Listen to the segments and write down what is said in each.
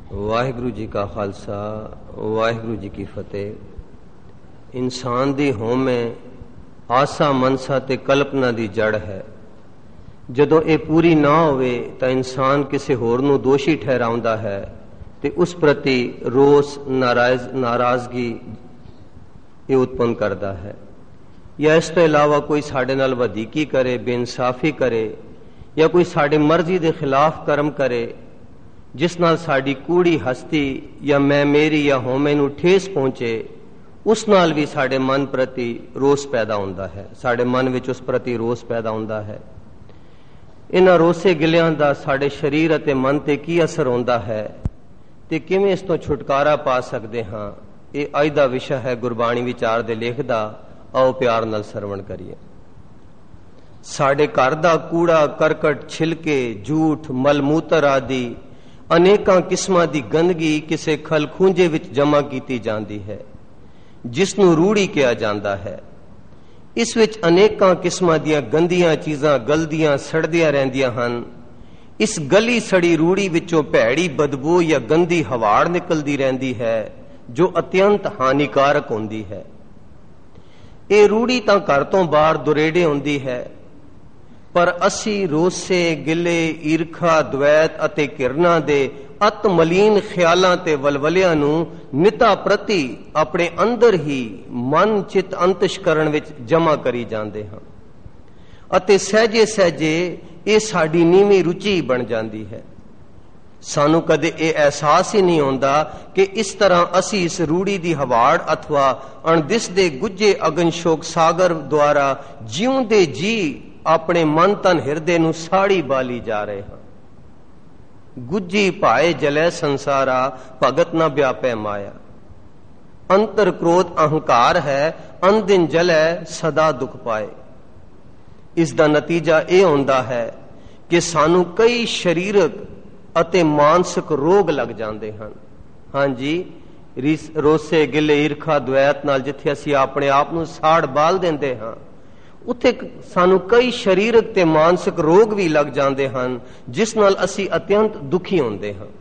ਵਾਹਿਗੁਰੂ ਜੀ ਕਾ ਖਾਲਸਾ ਵਾਹਿਗੁਰੂ ਜੀ ਕੀ ਫਤਿਹ। ਇਨਸਾਨ ਦੀ ਹਉਮੈ ਆਸਾ ਮਨਸਾ ਤੇ ਕਲਪਨਾ ਦੀ ਜੜ ਹੈ। ਜਦੋਂ ਇਹ ਪੂਰੀ ਨਾ ਹੋਵੇ ਤਾਂ ਇਨਸਾਨ ਕਿਸੇ ਹੋਰ ਨੂੰ ਦੋਸ਼ੀ ਠਹਿਰਾਉਂਦਾ ਹੈ ਤੇ ਉਸ ਪ੍ਰਤੀ ਰੋਸ ਨਾਰਾਜ਼ਗੀ ਇਹ ਉਤਪੰਨ ਕਰਦਾ ਹੈ। ਜਾਂ ਇਸ ਤੋਂ ਇਲਾਵਾ ਕੋਈ ਸਾਡੇ ਨਾਲ ਵਧੀਕੀ ਕਰੇ, ਬੇਇਨਸਾਫੀ ਕਰੇ, ਜਾਂ ਕੋਈ ਸਾਡੇ ਮਰਜ਼ੀ ਦੇ ਖਿਲਾਫ ਕਰਮ ਕਰੇ ਜਿਸ ਨਾਲ ਸਾਡੀ ਕੂੜੀ ਹਸਤੀ ਜਾਂ ਮੈਂ ਮੇਰੀ ਜਾਂ ਹਉਮੈ ਨੂੰ ਠੇਸ ਪਹੁੰਚੇ, ਉਸ ਨਾਲ ਵੀ ਸਾਡੇ ਮਨ ਪ੍ਰਤੀ ਰੋਸ ਪੈਦਾ ਹੁੰਦਾ ਹੈ। ਸਾਡੇ ਮਨ ਵਿੱਚ ਉਸ ਪ੍ਰਤੀ ਰੋਸ ਪੈਦਾ ਹੁੰਦਾ ਹੈ। ਇਹਨਾਂ ਰੋਸੇ ਗਿਲਿਆਂ ਦਾ ਸਾਡੇ ਸਰੀਰ ਅਤੇ ਮਨ ਤੇ ਕੀ ਅਸਰ ਹੁੰਦਾ ਹੈ ਤੇ ਕਿਵੇਂ ਇਸ ਤੋਂ ਛੁਟਕਾਰਾ ਪਾ ਸਕਦੇ ਹਾਂ, ਇਹ ਅੱਜ ਦਾ ਵਿਸ਼ਾ ਹੈ ਗੁਰਬਾਣੀ ਵਿਚਾਰ ਦੇ ਲੇਖ ਦਾ। ਆਓ ਪਿਆਰ ਨਾਲ ਸਰਵਣ ਕਰੀਏ। ਸਾਡੇ ਘਰ ਦਾ ਕੂੜਾ ਕਰਕਟ, ਛਿਲਕੇ, ਝੂਠ, ਮਲ ਮੂਤਰ ਆਦਿ ਅਨੇਕਾਂ ਕਿਸਮਾਂ ਦੀ ਗੰਦਗੀ ਕਿਸੇ ਖਲਖੂੰਜੇ ਵਿੱਚ ਜਮ੍ਹਾਂ ਕੀਤੀ ਜਾਂਦੀ ਹੈ ਜਿਸ ਨੂੰ ਰੂੜੀ ਕਿਹਾ ਜਾਂਦਾ ਹੈ। ਇਸ ਵਿੱਚ ਅਨੇਕਾਂ ਕਿਸਮਾਂ ਦੀਆਂ ਗੰਦੀਆਂ ਚੀਜ਼ਾਂ ਗਲਦੀਆਂ ਸੜਦੀਆਂ ਰਹਿੰਦੀਆਂ ਹਨ। ਇਸ ਗਲੀ ਸੜੀ ਰੂੜੀ ਵਿੱਚੋਂ ਭੈੜੀ ਬਦਬੂ ਜਾਂ ਗੰਦੀ ਹਵਾੜ ਨਿਕਲਦੀ ਰਹਿੰਦੀ ਹੈ ਜੋ ਅਤਿਅੰਤ ਹਾਨੀਕਾਰਕ ਹੁੰਦੀ ਹੈ। ਇਹ ਰੂੜੀ ਤਾਂ ਘਰ ਤੋਂ ਬਾਹਰ ਦੁਰੇੜੇ ਹੁੰਦੀ ਹੈ, ਪਰ ਅਸੀਂ ਰੋਸੇ ਗਿਲੇ, ਈਰਖਾ, ਦਵੈਤ ਅਤੇ ਘਿਰਨਾ ਦੇ ਅਤ ਮਲੀਨ ਖਿਆਲਾਂ ਤੇ ਵਲਵਲਿਆਂ ਨੂੰ ਨਿਤਾ ਪ੍ਰਤੀ ਆਪਣੇ ਅੰਦਰ ਹੀ ਮਨ ਚਿੱਤ ਅੰਤਸ਼ਕਰਣ ਵਿੱਚ ਜਮ੍ਹਾਂ ਕਰੀ ਜਾਂਦੇ ਹਾਂ ਅਤੇ ਸਹਿਜੇ ਸਹਿਜੇ ਇਹ ਸਾਡੀ ਨੀਵੀਂ ਰੁਚੀ ਬਣ ਜਾਂਦੀ ਹੈ। ਸਾਨੂੰ ਕਦੇ ਇਹ ਅਹਿਸਾਸ ਹੀ ਨਹੀਂ ਹੁੰਦਾ ਕਿ ਇਸ ਤਰ੍ਹਾਂ ਅਸੀਂ ਇਸ ਰੂੜੀ ਦੀ ਹਵਾੜ ਅਥਵਾ ਅਣਦਿਸਦੇ ਗੁੱਝੇ ਅਗਨਸ਼ੋਕ ਸਾਗਰ ਦੁਆਰਾ ਜਿਉਂਦੇ ਜੀ ਆਪਣੇ ਮਨ ਤਨ ਹਿਰਦੇ ਨੂੰ ਸਾੜੀ ਬਾਲੀ ਜਾ ਰਹੇ ਹਾਂ। ਗੁੱਜੀ ਭਾਏ ਜਲੇ ਸੰਸਾਰਾ, ਭਗਤ ਨਾ ਵਿਆਪੈ ਮਾਇਆ। ਅੰਤਰ ਕ੍ਰੋਧ ਅਹੰਕਾਰ ਹੈ, ਅਨਦਿਨ ਜਲੇ ਸਦਾ ਦੁੱਖ ਪਾਏ। ਇਸ ਦਾ ਨਤੀਜਾ ਇਹ ਹੁੰਦਾ ਹੈ ਕਿ ਸਾਨੂੰ ਕਈ ਸਰੀਰਕ ਅਤੇ ਮਾਨਸਿਕ ਰੋਗ ਲੱਗ ਜਾਂਦੇ ਹਨ। ਹਾਂਜੀ, ਰੋਸੇ ਗਿਲੇ ਈਰਖਾ ਦਵੈਤ ਨਾਲ ਜਿੱਥੇ ਅਸੀਂ ਆਪਣੇ ਆਪ ਨੂੰ ਸਾੜ ਬਾਲ ਦਿੰਦੇ ਹਾਂ, ਉੱਥੇ ਸਾਨੂੰ ਕਈ ਸਰੀਰਕ ਤੇ ਮਾਨਸਿਕ ਰੋਗ ਵੀ ਲੱਗ ਜਾਂਦੇ ਹਨ ਜਿਸ ਨਾਲ ਅਸੀਂ ਅਤਿਅੰਤ ਦੁਖੀ ਹੁੰਦੇ ਹਾਂ।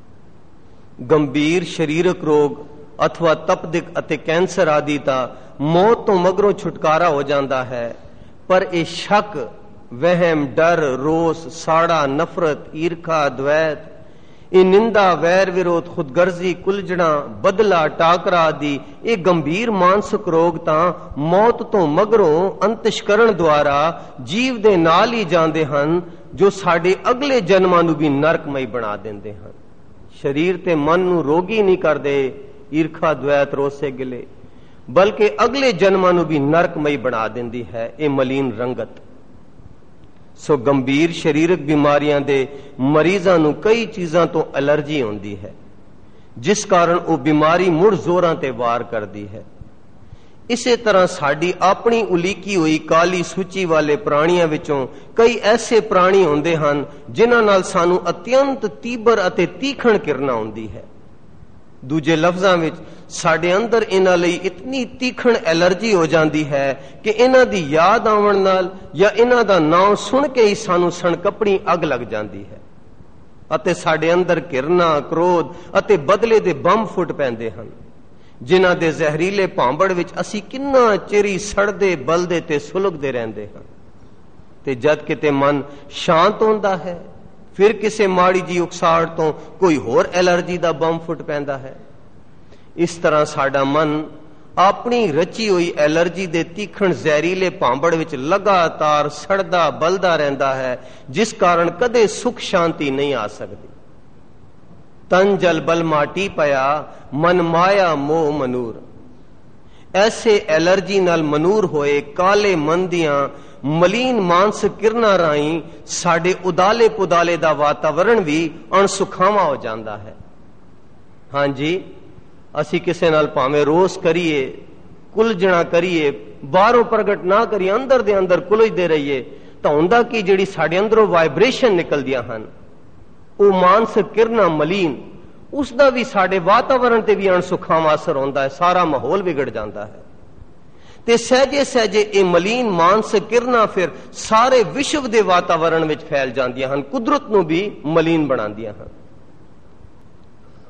ਗੰਭੀਰ ਸਰੀਰਕ ਰੋਗ ਅਥਵਾ ਤਪਦਿਕ ਅਤੇ ਕੈਂਸਰ ਆਦਿ ਦਾ ਮੌਤ ਤੋਂ ਮਗਰੋਂ ਛੁਟਕਾਰਾ ਹੋ ਜਾਂਦਾ ਹੈ, ਪਰ ਇਹ ਸ਼ੱਕ, ਵਹਿਮ, ਡਰ, ਰੋਸ, ਸਾੜਾ, ਨਫ਼ਰਤ, ਈਰਖਾ, ਦਵੈਤ, ਇਹ ਨਿੰਦਾ, ਵੈਰ ਵਿਰੋਧ, ਖੁਦਗਰਜ਼ੀ, ਕੁਲਝਣਾ, ਬਦਲਾ, ਟਾਕਰਾ ਆਦਿ ਇਹ ਗੰਭੀਰ ਮਾਨਸਿਕ ਰੋਗ ਤਾਂ ਮੌਤ ਤੋਂ ਮਗਰੋਂ ਅੰਤਸ਼ਕਰਣ ਦੁਆਰਾ ਜੀਵ ਦੇ ਨਾਲ ਹੀ ਜਾਂਦੇ ਹਨ, ਜੋ ਸਾਡੇ ਅਗਲੇ ਜਨਮਾਂ ਨੂੰ ਵੀ ਨਰਕਮਈ ਬਣਾ ਦਿੰਦੇ ਹਨ। ਸਰੀਰ ਤੇ ਮਨ ਨੂੰ ਰੋਗੀ ਨਹੀਂ ਕਰਦੇ ਈਰਖਾ, ਦਵੈਤ, ਰੋਸੇ ਗਿਲੇ, ਬਲਕਿ ਅਗਲੇ ਜਨਮਾਂ ਨੂੰ ਵੀ ਨਰਕਮਈ ਬਣਾ ਦਿੰਦੀ ਹੈ ਇਹ ਮਲੀਨ ਰੰਗਤ। ਸੋ ਗੰਭੀਰ ਸਰੀਰਕ ਬਿਮਾਰੀਆਂ ਦੇ ਮਰੀਜ਼ਾਂ ਨੂੰ ਕਈ ਚੀਜ਼ਾਂ ਤੋਂ ਐਲਰਜੀ ਹੁੰਦੀ ਹੈ ਜਿਸ ਕਾਰਨ ਉਹ ਬਿਮਾਰੀ ਮੁੜ ਜ਼ੋਰਾਂ ਤੇ ਵਾਰ ਕਰਦੀ ਹੈ। ਇਸੇ ਤਰ੍ਹਾਂ ਸਾਡੀ ਆਪਣੀ ਉਲੀਕੀ ਹੋਈ ਕਾਲੀ ਸੂਚੀ ਵਾਲੇ ਪ੍ਰਾਣੀਆਂ ਵਿੱਚੋਂ ਕਈ ਐਸੇ ਪ੍ਰਾਣੀ ਹੁੰਦੇ ਹਨ ਜਿਨ੍ਹਾਂ ਨਾਲ ਸਾਨੂੰ ਅਤਿਅੰਤ ਤੀਬਰ ਅਤੇ ਤੀਖਣ ਕਿਰਨਾ ਹੁੰਦੀ ਹੈ। ਦੂਜੇ ਲਫ਼ਜ਼ਾਂ ਵਿੱਚ ਸਾਡੇ ਅੰਦਰ ਇਹਨਾਂ ਲਈ ਇਤਨੀ ਤੀਖਣ ਐਲਰਜੀ ਹੋ ਜਾਂਦੀ ਹੈ ਕਿ ਇਹਨਾਂ ਦੀ ਯਾਦ ਆਉਣ ਨਾਲ ਜਾਂ ਇਹਨਾਂ ਦਾ ਨਾਮ ਸੁਣ ਕੇ ਹੀ ਸਾਨੂੰ ਸਣਕਪਣੀ ਅੱਗ ਲੱਗ ਜਾਂਦੀ ਹੈ ਅਤੇ ਸਾਡੇ ਅੰਦਰ ਘਿਰਨਾ, ਕ੍ਰੋਧ ਅਤੇ ਬਦਲੇ ਦੇ ਬੰਬ ਫੁੱਟ ਪੈਂਦੇ ਹਨ ਜਿਨ੍ਹਾਂ ਦੇ ਜ਼ਹਿਰੀਲੇ ਭਾਂਬੜ ਵਿੱਚ ਅਸੀਂ ਕਿੰਨਾ ਚਿਰ ਸੜਦੇ ਬਲਦੇ ਤੇ ਸੁਲਗਦੇ ਰਹਿੰਦੇ ਹਾਂ। ਤੇ ਜਦ ਕਿਤੇ ਮਨ ਸ਼ਾਂਤ ਹੁੰਦਾ ਹੈ, ਫਿਰ ਕਿਸੇ ਮਾੜੀ ਜੀ ਉਕਸਾਹਟ ਤੋਂ ਕੋਈ ਹੋਰ ਐਲਰਜੀ ਦਾ ਬੰਬ ਫੁੱਟ ਪੈਂਦਾ ਹੈ। ਇਸ ਤਰ੍ਹਾਂ ਸਾਡਾ ਮਨ ਆਪਣੀ ਰਚੀ ਹੋਈ ਐਲਰਜੀ ਦੇ ਤੀਖਣ ਜ਼ਹਿਰੀਲੇ ਭਾਂਬੜ ਵਿੱਚ ਲਗਾਤਾਰ ਸੜਦਾ ਬਲਦਾ ਰਹਿੰਦਾ ਹੈ ਜਿਸ ਕਾਰਨ ਕਦੇ ਸੁਖ ਸ਼ਾਂਤੀ ਨਹੀਂ ਆ ਸਕਦੀ। ਤਨ ਜਲ ਬਲ ਮਾਟੀ ਪਿਆ, ਮਨ ਮਾਇਆ ਮੋਹ ਮਨੂਰ। ਐਸੇ ਐਲਰਜੀ ਨਾਲ ਮਨੂਰ ਹੋਏ ਕਾਲੇ ਮਨ ਦੀਆਂ ਮਲੀਨ ਮਾਨਸਿਕ ਕਿਰਨਾਂ ਰਾਹੀਂ ਸਾਡੇ ਉਦਾਲੇ ਪੁਦਾਲੇ ਦਾ ਵਾਤਾਵਰਣ ਵੀ ਅਣਸੁਖਾਵਾਂ ਹੋ ਜਾਂਦਾ ਹੈ। ਹਾਂਜੀ, ਅਸੀਂ ਕਿਸੇ ਨਾਲ ਭਾਵੇਂ ਰੋਸ ਕਰੀਏ, ਕੁਲਝਣਾ ਕਰੀਏ, ਬਾਹਰੋਂ ਪ੍ਰਗਟ ਨਾ ਕਰੀਏ, ਅੰਦਰ ਦੇ ਅੰਦਰ ਕੁਲਝਦੇ ਰਹੀਏ, ਤਾਂ ਹੁੰਦਾ ਕਿ ਜਿਹੜੀ ਸਾਡੇ ਅੰਦਰੋਂ ਵਾਈਬ੍ਰੇਸ਼ਨ ਨਿਕਲਦੀਆਂ ਹਨ, ਉਹ ਮਾਨਸਿਕ ਕਿਰਨਾਂ ਮਲੀਨ, ਉਸ ਦਾ ਵੀ ਸਾਡੇ ਵਾਤਾਵਰਣ ਤੇ ਵੀ ਅਣਸੁਖਾਵਾਂ ਅਸਰ ਹੁੰਦਾ ਹੈ। ਸਾਰਾ ਮਾਹੌਲ ਵਿਗੜ ਜਾਂਦਾ ਹੈ ਤੇ ਸਹਿਜੇ ਸਹਿਜੇ ਇਹ ਮਲੀਨ ਮਾਨਸਿਕ ਕਿਰਨਾਂ ਫਿਰ ਸਾਰੇ ਵਿਸ਼ਵ ਦੇ ਵਾਤਾਵਰਣ ਵਿੱਚ ਫੈਲ ਜਾਂਦੀਆਂ ਹਨ, ਕੁਦਰਤ ਨੂੰ ਵੀ ਮਲੀਨ ਬਣਾਉਂਦੀਆਂ ਹਨ।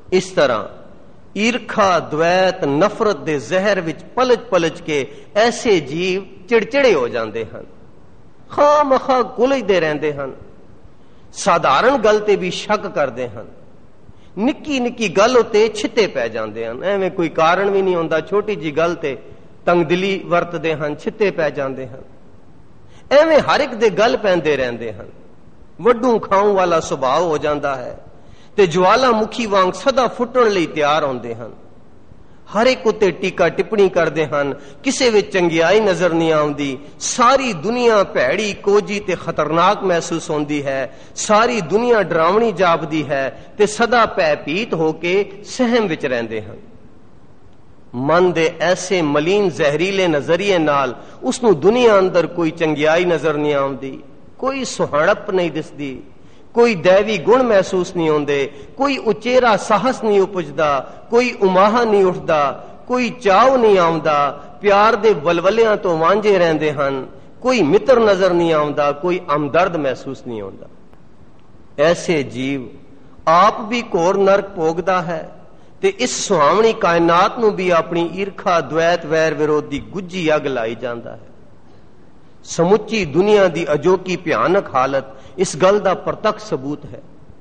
ਇਸ ਤਰ੍ਹਾਂ ਈਰਖਾ, ਦਵੈਤ, ਨਫ਼ਰਤ ਦੇ ਜ਼ਹਿਰ ਵਿੱਚ ਪਲਜ ਕੇ ਐਸੇ ਜੀਵ ਚਿੜਚਿੜੇ ਹੋ ਜਾਂਦੇ ਹਨ, ਖਾਮਖਾ ਗੁਲਝਦੇ ਰਹਿੰਦੇ ਹਨ, ਸਾਧਾਰਨ ਗੱਲ ਤੇ ਵੀ ਸ਼ੱਕ ਕਰਦੇ ਹਨ, ਨਿੱਕੀ ਨਿੱਕੀ ਗੱਲ ਉਤੇ ਛਿੱਤੇ ਪੈ ਜਾਂਦੇ ਹਨ, ਐਵੇਂ ਕੋਈ ਕਾਰਨ ਵੀ ਨਹੀਂ ਹੁੰਦਾ, ਛੋਟੀ ਜੀ ਗੱਲ ਤੇ ਤੰਗਦਿਲੀ ਵਰਤਦੇ ਹਨ, ਛਿੱਤੇ ਪੈ ਜਾਂਦੇ ਹਨ, ਐਵੇਂ ਹਰ ਇੱਕ ਦੇ ਗੱਲ ਪੈਂਦੇ ਰਹਿੰਦੇ ਹਨ, ਵੱਡੂ ਖਾਉ ਵਾਲਾ ਸੁਭਾਅ ਹੋ ਜਾਂਦਾ ਹੈ ਤੇ ਜਵਾਲਾਮੁਖੀ ਵਾਂਗ ਸਦਾ ਫੁੱਟਣ ਲਈ ਤਿਆਰ ਹੁੰਦੇ ਹਨ, ਹਰ ਇੱਕ ਉਤੇ ਟੀਕਾ ਟਿੱਪਣੀ ਕਰਦੇ ਹਨ, ਕਿਸੇ ਵਿੱਚ ਚੰਗਿਆਈ ਨਜ਼ਰ ਨਹੀਂ ਆਉਂਦੀ, ਸਾਰੀ ਦੁਨੀਆ ਭੈੜੀ, ਕੋਝੀ ਤੇ ਖਤਰਨਾਕ ਮਹਿਸੂਸ ਹੁੰਦੀ ਹੈ, ਸਾਰੀ ਦੁਨੀਆ ਡਰਾਵਣੀ ਜਾਪਦੀ ਹੈ ਤੇ ਸਦਾ ਭੈਭੀਤ ਹੋ ਕੇ ਸਹਿਮ ਵਿੱਚ ਰਹਿੰਦੇ ਹਨ। ਮਨ ਦੇ ਐਸੇ ਮਲੀਨ ਜ਼ਹਿਰੀਲੇ ਨਜ਼ਰੀਏ ਨਾਲ ਉਸ ਨੂੰ ਦੁਨੀਆ ਅੰਦਰ ਕੋਈ ਚੰਗਿਆਈ ਨਜ਼ਰ ਨਹੀਂ ਆਉਂਦੀ, ਕੋਈ ਸੁਹਾਣਪ ਨਹੀਂ ਦਿਸਦੀ, ਕੋਈ ਦੈਵੀ ਗੁਣ ਮਹਿਸੂਸ ਨਹੀਂ ਹੁੰਦੇ, ਕੋਈ ਉਚੇਰਾ ਸਾਹਸ ਨਹੀਂ ਉਪਜਦਾ, ਕੋਈ ਉਮਾਹਾ ਨਹੀਂ ਉੱਠਦਾ, ਕੋਈ ਚਾਅ ਨਹੀਂ ਆਉਂਦਾ, ਪਿਆਰ ਦੇ ਵਲਵਲਿਆਂ ਤੋਂ ਵਾਂਝੇ ਰਹਿੰਦੇ ਹਨ, ਕੋਈ ਮਿੱਤਰ ਨਜ਼ਰ ਨਹੀਂ ਆਉਂਦਾ, ਕੋਈ ਹਮਦਰਦ ਮਹਿਸੂਸ ਨਹੀਂ ਹੁੰਦਾ। ਐਸੇ ਜੀਵ ਆਪ ਵੀ ਘੋਰ ਨਰਕ ਭੋਗਦਾ ਹੈ ਤੇ ਇਸ ਸੁਹਾਵਣੀ ਕਾਇਨਾਤ ਨੂੰ ਵੀ ਆਪਣੀ ਈਰਖਾ, ਦਵੈਤ, ਵੈਰ ਵਿਰੋਧ ਦੀ ਗੁੱਝੀ ਅੱਗ ਲਾਈ ਜਾਂਦਾ ਹੈ। ਸਮੁੱਚੀ ਦੁਨੀਆ ਦੀ ਅਜੋਕੀ ਭਿਆਨਕ ਹਾਲਤ ਇਸ ਗੱਲ ਦਾ ਪ੍ਰਤੱਖ ਸਬੂਤ ਹੈ।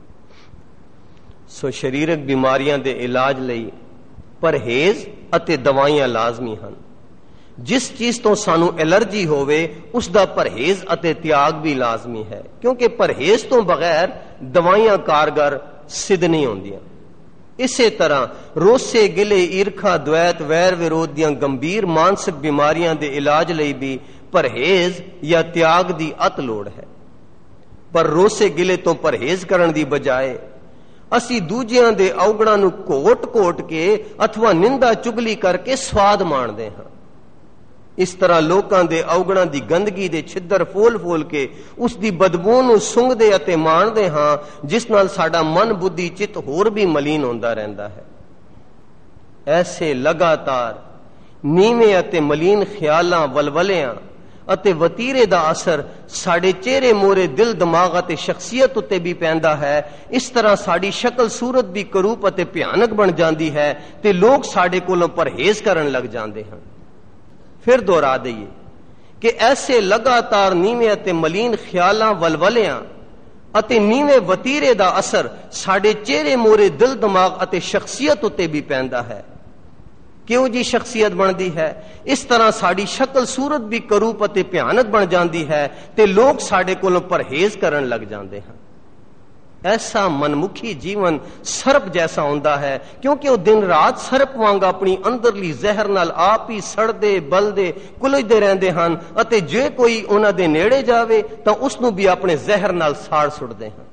ਸੋ ਸਰੀਰਕ ਬਿਮਾਰੀਆਂ ਦੇ ਇਲਾਜ ਲਈ ਪਰਹੇਜ਼ ਅਤੇ ਦਵਾਈਆਂ ਲਾਜ਼ਮੀ ਹਨ। ਜਿਸ ਚੀਜ਼ ਤੋਂ ਸਾਨੂੰ ਐਲਰਜੀ ਹੋਵੇ ਉਸ ਦਾ ਪਰਹੇਜ਼ ਅਤੇ ਤਿਆਗ ਵੀ ਲਾਜ਼ਮੀ ਹੈ, ਕਿਉਂਕਿ ਪਰਹੇਜ਼ ਤੋਂ ਬਗੈਰ ਦਵਾਈਆਂ ਕਾਰਗਰ ਸਿੱਧ ਨਹੀਂ ਹੁੰਦੀਆਂ। ਇਸੇ ਤਰ੍ਹਾਂ ਰੋਸੇ, ਗਿਲੇ, ਈਰਖਾ, ਦਵੈਤ, ਵੈਰ ਵਿਰੋਧ ਦੀਆਂ ਗੰਭੀਰ ਮਾਨਸਿਕ ਬਿਮਾਰੀਆਂ ਦੇ ਇਲਾਜ ਲਈ ਵੀ ਪਰਹੇਜ਼ ਜਾਂ ਤਿਆਗ ਦੀ ਅਤ ਲੋੜ ਹੈ। ਪਰ ਰੋਸੇ ਗਿਲੇ ਤੋਂ ਪਰਹੇਜ਼ ਕਰਨ ਦੀ ਬਜਾਏ ਅਸੀਂ ਦੂਜਿਆਂ ਦੇ ਔਗਣਾਂ ਨੂੰ ਘੋਟ ਕੇ ਅਥਵਾ ਨਿੰਦਾ ਚੁਗਲੀ ਕਰਕੇ ਸਵਾਦ ਮਾਣਦੇ ਹਾਂ। ਇਸ ਤਰ੍ਹਾਂ ਲੋਕਾਂ ਦੇ ਔਗਣਾਂ ਦੀ ਗੰਦਗੀ ਦੇ ਛਿੱਦਰ ਫੋਲ ਕੇ ਉਸ ਦੀ ਬਦਬੂ ਨੂੰ ਸੁੰਘਦੇ ਅਤੇ ਮਾਣਦੇ ਹਾਂ, ਜਿਸ ਨਾਲ ਸਾਡਾ ਮਨ, ਬੁੱਧੀ, ਚਿੱਤ ਹੋਰ ਵੀ ਮਲੀਨ ਹੁੰਦਾ ਰਹਿੰਦਾ ਹੈ। ਐਸੇ ਲਗਾਤਾਰ ਨੀਵੇਂ ਅਤੇ ਮਲੀਨ ਖਿਆਲਾਂ, ਵਲਵਲਿਆਂ ਅਤੇ ਵਤੀਰੇ ਦਾ ਅਸਰ ਸਾਡੇ ਚਿਹਰੇ, ਮੋਹਰੇ, ਦਿਲ, ਦਿਮਾਗ ਅਤੇ ਸ਼ਖਸੀਅਤ ਉੱਤੇ ਵੀ ਪੈਂਦਾ ਹੈ। ਇਸ ਤਰ੍ਹਾਂ ਸਾਡੀ ਸ਼ਕਲ ਸੂਰਤ ਵੀ ਕਰੂਪ ਅਤੇ ਭਿਆਨਕ ਬਣ ਜਾਂਦੀ ਹੈ ਤੇ ਲੋਕ ਸਾਡੇ ਕੋਲੋਂ ਪਰਹੇਜ਼ ਕਰਨ ਲੱਗ ਜਾਂਦੇ ਹਨ। ਫਿਰ ਦੁਹਰਾ ਦਈਏ ਕਿ ਐਸੇ ਲਗਾਤਾਰ ਨੀਵੇਂ ਅਤੇ ਮਲੀਨ ਖਿਆਲਾਂ, ਵਲਵਲਿਆਂ ਅਤੇ ਨੀਵੇਂ ਵਤੀਰੇ ਦਾ ਅਸਰ ਸਾਡੇ ਚਿਹਰੇ, ਮੋਹਰੇ, ਦਿਲ, ਦਿਮਾਗ ਅਤੇ ਸ਼ਖਸੀਅਤ ਉੱਤੇ ਵੀ ਪੈਂਦਾ ਹੈ। ਕਿਉਂ ਜੀ ਸ਼ਖਸੀਅਤ ਬਣਦੀ ਹੈ? ਇਸ ਤਰ੍ਹਾਂ ਸਾਡੀ ਸ਼ਕਲ ਸੂਰਤ ਵੀ ਕਰੂਪ ਅਤੇ ਭਿਆਨਕ ਬਣ ਜਾਂਦੀ ਹੈ ਤੇ ਲੋਕ ਸਾਡੇ ਕੋਲੋਂ ਪਰਹੇਜ਼ ਕਰਨ ਲੱਗ ਜਾਂਦੇ ਹਨ। ਐਸਾ ਮਨਮੁਖੀ ਜੀਵਨ ਸਰਪ ਜੈਸਾ ਹੁੰਦਾ ਹੈ, ਕਿਉਂਕਿ ਉਹ ਦਿਨ ਰਾਤ ਸਰਪ ਵਾਂਗ ਆਪਣੀ ਅੰਦਰਲੀ ਜ਼ਹਿਰ ਨਾਲ ਆਪ ਹੀ ਸੜਦੇ, ਬਲਦੇ, ਕੁਲਝਦੇ ਰਹਿੰਦੇ ਹਨ ਅਤੇ ਜੇ ਕੋਈ ਉਹਨਾਂ ਦੇ ਨੇੜੇ ਜਾਵੇ ਤਾਂ ਉਸ ਨੂੰ ਵੀ ਆਪਣੇ ਜ਼ਹਿਰ ਨਾਲ ਸਾੜ ਸੁੱਟਦੇ ਹਨ।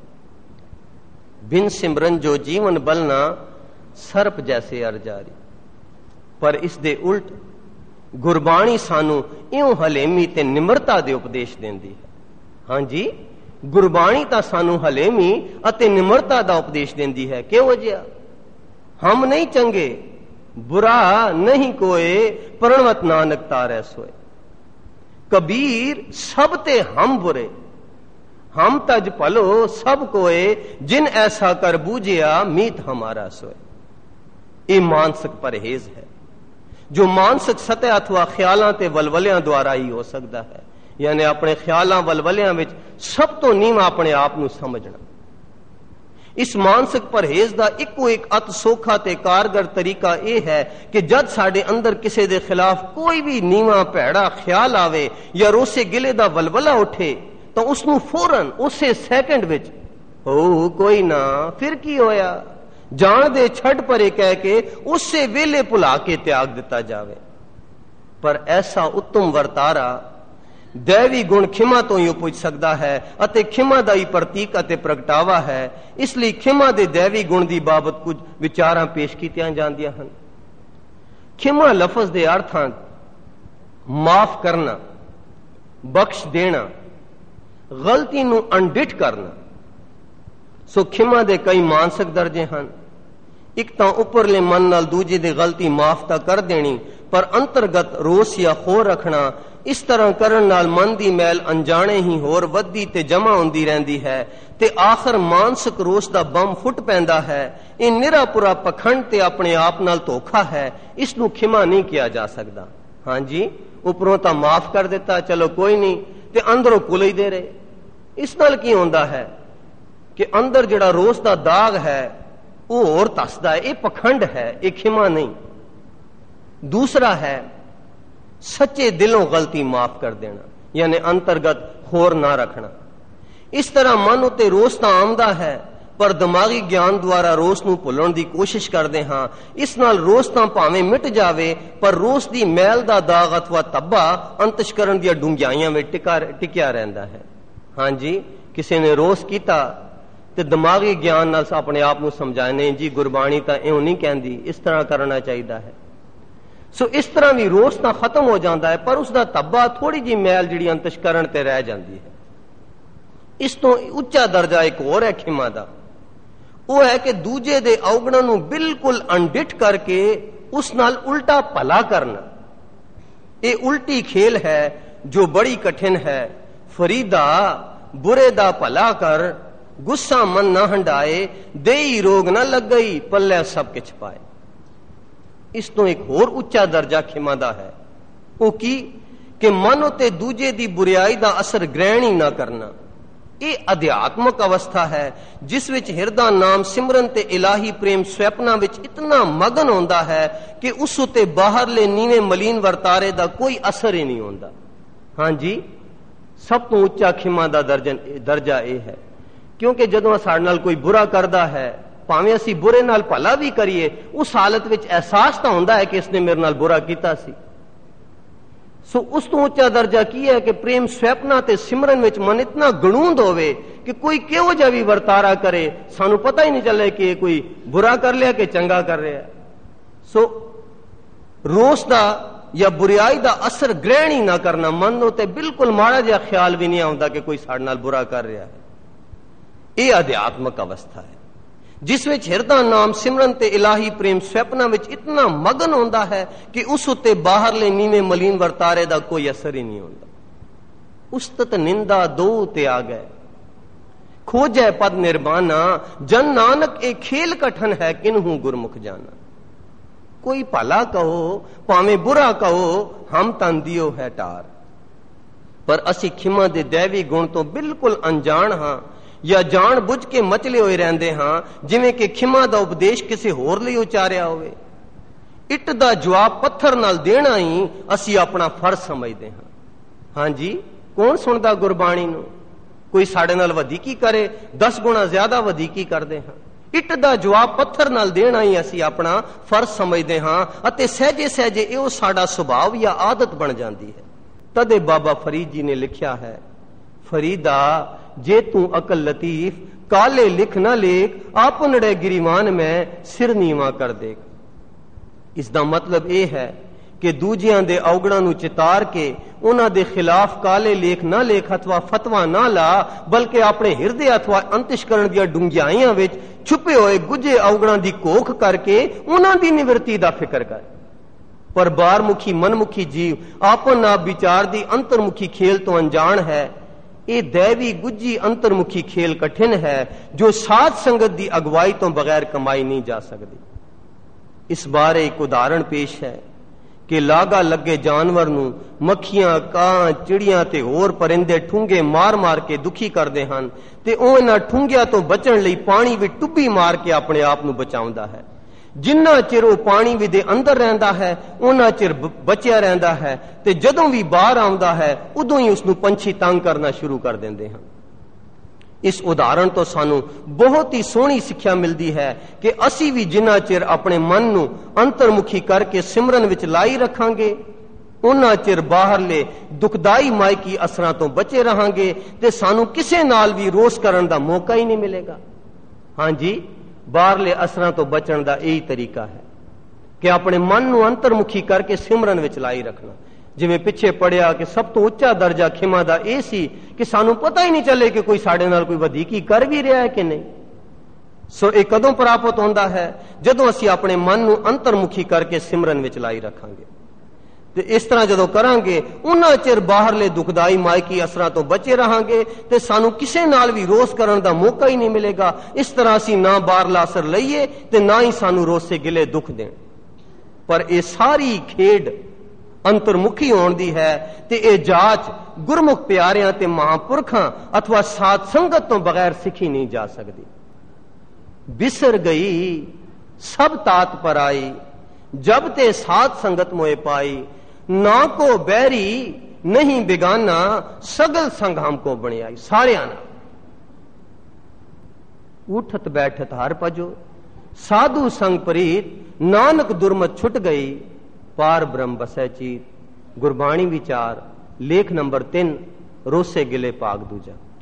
ਬਿਨ ਸਿਮਰਨ ਜੋ ਜੀਵਨ ਬਲਣਾ ਸਰਪ ਜੈਸੇ ਅਰ ਜਾਰੀ। ਪਰ ਇਸ ਦੇ ਉਲਟ ਗੁਰਬਾਣੀ ਸਾਨੂੰ ਇਉਂ ਹਲੇਮੀ ਤੇ ਨਿਮਰਤਾ ਦੇ ਉਪਦੇਸ਼ ਦਿੰਦੀ ਹੈ। ਹਾਂਜੀ, ਗੁਰਬਾਣੀ ਤਾਂ ਸਾਨੂੰ ਹਲੇਮੀ ਅਤੇ ਨਿਮਰਤਾ ਦਾ ਉਪਦੇਸ਼ ਦਿੰਦੀ ਹੈ। ਕਿਉਂ ਜਿਹਾ? ਹਮ ਨਹੀਂ ਚੰਗੇ, ਬੁਰਾ ਨਹੀਂ ਕੋਏ, ਪ੍ਰਣਵਤ ਨਾਨਕ ਤਾਰੈ ਸੋਏ। ਕਬੀਰ ਸਭ ਤੇ ਹਮ ਬੁਰੇ, ਹਮ ਤਜ ਭਲੋ ਸਭ ਕੋਏ, ਜਿਨ ਐਸਾ ਕਰ ਬੂਝਿਆ ਮੀਤ ਹਮਾਰਾ ਸੋਏ। ਇਹ ਮਾਨਸਿਕ ਪਰਹੇਜ਼ ਹੈ ਜੋ ਮਾਨਸਿਕ ਸਤਹ ਅਥਵਾ ਖਿਆਲਾਂ ਤੇ ਵਲਵਲਿਆਂ ਦੁਆਰਾ ਹੀ ਹੋ ਸਕਦਾ ਹੈ। ਯਾਨੀ ਆਪਣੇ ਖਿਆਲਾਂ, ਵਲਵਲਿਆਂ ਵਿੱਚ ਸਭ ਤੋਂ ਨੀਵਾਂ ਆਪਣੇ ਆਪ ਨੂੰ ਸਮਝਣਾ। ਇਸ ਮਾਨਸਿਕ ਪਰਹੇਜ਼ ਦਾ ਇੱਕੋ ਇੱਕ ਅਤ ਸੌਖਾ ਤੇ ਕਾਰਗਰ ਤਰੀਕਾ ਇਹ ਹੈ ਕਿ ਜਦ ਸਾਡੇ ਅੰਦਰ ਕਿਸੇ ਦੇ ਖਿਲਾਫ ਕੋਈ ਵੀ ਨੀਵਾਂ, ਭੈੜਾ ਖਿਆਲ ਆਵੇ ਜਾਂ ਰੋਸੇ ਗਿਲੇ ਦਾ ਵਲਵਲਾ ਉੱਠੇ ਤਾਂ ਉਸ ਨੂੰ ਫੌਰਨ ਉਸੇ ਸੈਕਿੰਡ ਵਿੱਚ ਹੋ ਕੋਈ ਨਾ, ਫਿਰ ਕੀ ਹੋਇਆ, ਜਾਣ ਦੇ, ਛੱਡ ਪਰੇ ਕਹਿ ਕੇ ਉਸੇ ਵੇਲੇ ਭੁਲਾ ਕੇ ਤਿਆਗ ਦਿੱਤਾ ਜਾਵੇ। ਪਰ ਐਸਾ ਉੱਤਮ ਵਰਤਾਰਾ ਦੈਵੀ ਗੁਣ ਖਿਮਾ ਤੋਂ ਹੀ ਉਪਜ ਸਕਦਾ ਹੈ ਅਤੇ ਖਿਮਾ ਦਾ ਹੀ ਪ੍ਰਤੀਕ ਅਤੇ ਪ੍ਰਗਟਾਵਾ ਹੈ। ਇਸ ਲਈ ਖਿਮਾ ਦੇ ਦੈਵੀ ਗੁਣ ਦੀ ਬਾਬਤ ਕੁਝ ਵਿਚਾਰਾਂ ਪੇਸ਼ ਕੀਤੀਆਂ ਜਾਂਦੀਆਂ ਹਨ। ਖਿਮਾ ਲਫ਼ਜ਼ ਦੇ ਅਰਥਾਂ ਮਾਫ ਕਰਨਾ, ਬਖਸ਼ ਦੇਣਾ, ਗਲਤੀ ਨੂੰ ਅਣਡਿੱਠ ਕਰਨਾ। ਸੋ ਖਿਮਾ ਦੇ ਕਈ ਮਾਨਸਿਕ ਦਰਜੇ ਹਨ। एक तो उपरले मन नाल दूजे दी गलती माफ तां कर देनी, पर अंतरगत रोस या खो रखना, इस तरह करन नाल मन दी मैल अनजाने ही होर वधदी ते जमा हुंदी रहिंदी है ते आखिर मानसिक रोस दा बम फुट पैंदा है। ये निरा पुरा पखंड ते अपने आप नाल धोखा है, इसनूं खिमा नहीं किया जा सकदा। हाँ जी, उपरों तां माफ कर दिता, चलो कोई नहीं, ते अंदरों कुलईदे रहे। इस नाल की होंदा है कि अंदर जिहड़ा रोस दा दाग है वो होर तसदा है। ये पखंड है, ये खिमा नहीं। दूसरा है सच्चे दिलों गलती माफ कर देना, यानी अंतर्गत होर ना रखना। इस तरह मन उत्ते रोस तां आमदा है, पर दिमागी ज्ञान द्वारा रोस नूं भुल्लण दी कोशिश करदे हां। इस नाल रोस तां भावें मिट जावे, पर रोस दी मैल दा दाग अथवा तब्बा अंतशकरण दी डूंघाइयां विच टिकिया रहिंदा है। हाँ जी, किसी ने रोस कीता ते दिमागी ज्ञान नाल अपने आप नूं समझाए, नहीं जी गुरबाणी तां इउं नहीं कहंदी, इस तरह करना चाहिदा है। सो इस तरह भी रोस तां खत्म हो जाता है, पर उसका तब्बा थोड़ी जी मैल जिहड़ी अंतशकरण ते रह जाती है। इस तो उच्चा दर्जा एक होर है खिमा दा, वो है कि दूजे दे अवगुणां नूं बिल्कुल अनडिठ करके उस नाल उल्टा भला करना। ये उल्टी खेल है जो बड़ी कठिन है। फरीदा बुरे दा भला कर, गुस्सा मन ना हंडाए, देई रोग ना लग गई, पल्ले सब किछ पाए। इस तो एक होर उच्चा दर्जा खिमा दा है, वो की कि मन उते दूजे दी बुराई दा असर ग्रहण ही ना करना। ये अध्यात्मक अवस्था है जिस विच हिरदा नाम सिमरन ते इलाही प्रेम स्वप्ना विच इतना मगन होंदा है कि उस उते बाहरले नीवे मलीन वर्तारे दा कोई असर ही नहीं होंदा। हाँ जी, सब तो उच्चा खिमा दा दर्जा यह है, क्योंकि जदों साडे नाल कोई बुरा करदा है, भावें असीं बुरे नाल भला भी करिए, उस हालत विच एहसास तां हुंदा है कि इसने मेरे नाल बुरा कीता सी। सो उस तो उच्चा दर्जा की है कि प्रेम स्वप्ना ते सिमरन विच मन इतना गणूंद होवे कि कोई किहो जिहा भी वर्तारा करे, सानू पता ही नहीं चले कि कोई बुरा कर लिया कि चंगा कर रहा है। सो रोस दा या बुराई दा असर ग्रहण ही ना करना, मन उते बिल्कुल माड़ा जिहा ख्याल भी नहीं आउंदा कि कोई साडे नाल बुरा कर रहा है। यह अध्यात्मक अवस्था है जिस विच हिरदा नाम सिमरन ते इलाही प्रेम स्वप्ना विच इतना मगन होंदा है कि उस उत्ते बाहरले नीवे मलीन वर्तारे दा कोई असर ही नहीं होंदा। उस्तत निंदा दो ते आ गए, खोजै पद निर्बाना, जन नानक ए खेल कठन है किन्हू गुरमुख जाना। कोई भला कहो भावें बुरा कहो, हम तन दियो है टार। पर असी खिमा दे दैवी गुण तो बिल्कुल अनजान हां, या जान बुझ के मचले हुए रहंदे हां, जिवें कि खिमा दा उपदेश किसी होर लई उचारिया होवे। इट दा जवाब पत्थर नाल देना ही असी अपना फर्ज समझदे हां। हाँ जी, कौन सुनदा गुरबाणी नूं? कोई साडे नाल वधीकी करे, 10 गुणा ज्यादा वधीकी करदे हां। इट दा जवाब पत्थर नाल देना ही असी अपना फर्ज समझदे हां, अते सहजे सहजे इहो साडा सुभाव या आदत बन जाती है। तदे बाबा फरीद जी ने लिखिया है, फरीदा जे तू अकल लतीफ, काले लिख ना लेख, आपनड़े गिरीवान में सिर नीवा कर देख। इसका मतलब यह है कि दूजियां दे अवगुणां नूं चितार के उन्हां दे खिलाफ काले लेख ना लेख अथवा फतवा ना ला, बल्कि अपने हिरदे अथवा अंतशकरण दी डूंघाइयां विच छुपे हुए गुजे अवगुणां दी घोख करके उन्हां दी निवृत्ति दा फिक्र कर। पर बारमुखी मनमुखी जीव आपन आप विचार दी अंतर्मुखी खेल तो अनजान है। ये दैवी गुज्जी अंतर्मुखी खेल कठिन है जो साध संगत की अगवाई तो बगैर कमाई नहीं जा सकती। इस बारे एक उदाहरण पेश है कि लागा लगे जानवर नूं मक्खियां, कां, चिड़ियां ते होर परिंदे ठूंगे मार मार के दुखी करते हैं ते ओह इन्हां ठूंगियां तो बचण लई पानी विच टुब्बी मार के अपने आप नूं बचाउंदा है। जिन्ना चिर वो पानी भी दे अंदर रहता है उन्ना चिर बचिया रहता है, ते जदों भी बाहर आउंदा है उदों ही उसनूं पंछी तंग करना शुरू कर देंदे हैं। इस उदाहरण तो सानू बहुत ही सोहनी सिक्ख्या मिलती है कि असी भी जिन्ना चिर अपने मन नूं अंतर्मुखी करके सिमरन विच लाई रखांगे, उन्ना चिर बाहरले दुखदाई मायकी असरां तो बचे रहांगे ते सानू किसे नाल भी रोस करन दा मौका ही नहीं मिलेगा। हाँ जी, बाहरले असरां तो बचण दा यही तरीका है कि अपने मन नूं अंतर्मुखी करके सिमरन विच लाई रखना। जिवें पिछे पढ़िया कि सब तो उच्चा दर्जा खिमा दा यह सी कि सानू पता ही नहीं चले कि कोई साडे नाल कोई वधीकी कर भी रहा है कि नहीं। ਸੋ ਇਹ ਕਦੋਂ ਪ੍ਰਾਪਤ ਹੁੰਦਾ ਹੈ? ਜਦੋਂ ਅਸੀਂ ਆਪਣੇ ਮਨ ਨੂੰ ਅੰਤਰਮੁਖੀ ਕਰਕੇ ਸਿਮਰਨ ਵਿੱਚ ਲਾਈ ਰੱਖਾਂਗੇ। ਤੇ ਇਸ ਤਰ੍ਹਾਂ ਜਦੋਂ ਕਰਾਂਗੇ, ਉਹਨਾਂ ਚਿਰ ਬਾਹਰਲੇ ਦੁਖਦਾਈ ਮਾਇਕੀ ਅਸਰਾਂ ਤੋਂ ਬਚੇ ਰਹਾਂਗੇ ਤੇ ਸਾਨੂੰ ਕਿਸੇ ਨਾਲ ਵੀ ਰੋਸ ਕਰਨ ਦਾ ਮੌਕਾ ਹੀ ਨਹੀਂ ਮਿਲੇਗਾ। ਇਸ ਤਰ੍ਹਾਂ ਅਸੀਂ ਨਾ ਬਾਹਰਲਾ ਅਸਰ ਲਈਏ ਤੇ ਨਾ ਹੀ ਸਾਨੂੰ ਰੋਸੇ ਗਿਲੇ ਦੁੱਖ ਦੇਣ। ਪਰ ਇਹ ਸਾਰੀ ਖੇਡ ਅੰਤਰਮੁਖੀ ਹੋਣ ਦੀ ਹੈ ਤੇ ਇਹ ਜਾਂਚ ਗੁਰਮੁਖ ਪਿਆਰਿਆਂ ਤੇ ਮਹਾਂਪੁਰਖਾਂ ਅਥਵਾ ਸਾਧ ਸੰਗਤ ਤੋਂ ਬਗੈਰ ਸਿੱਖੀ ਨਹੀਂ ਜਾ ਸਕਦੀ। बिसर गई सब तात पर आई, जब ते साध संगत मोए पाई, ना को बैरी नहीं बिगाना, सगल संग हमको बनियाई। सारे आना उठत बैठत हर पजो, साधु संग प्रीत, नानक दुर्मत छुट गई, पार ब्रह्म बसै चीत। गुरबाणी विचार लेख नंबर 3, रोसे गिले पाग दूजा।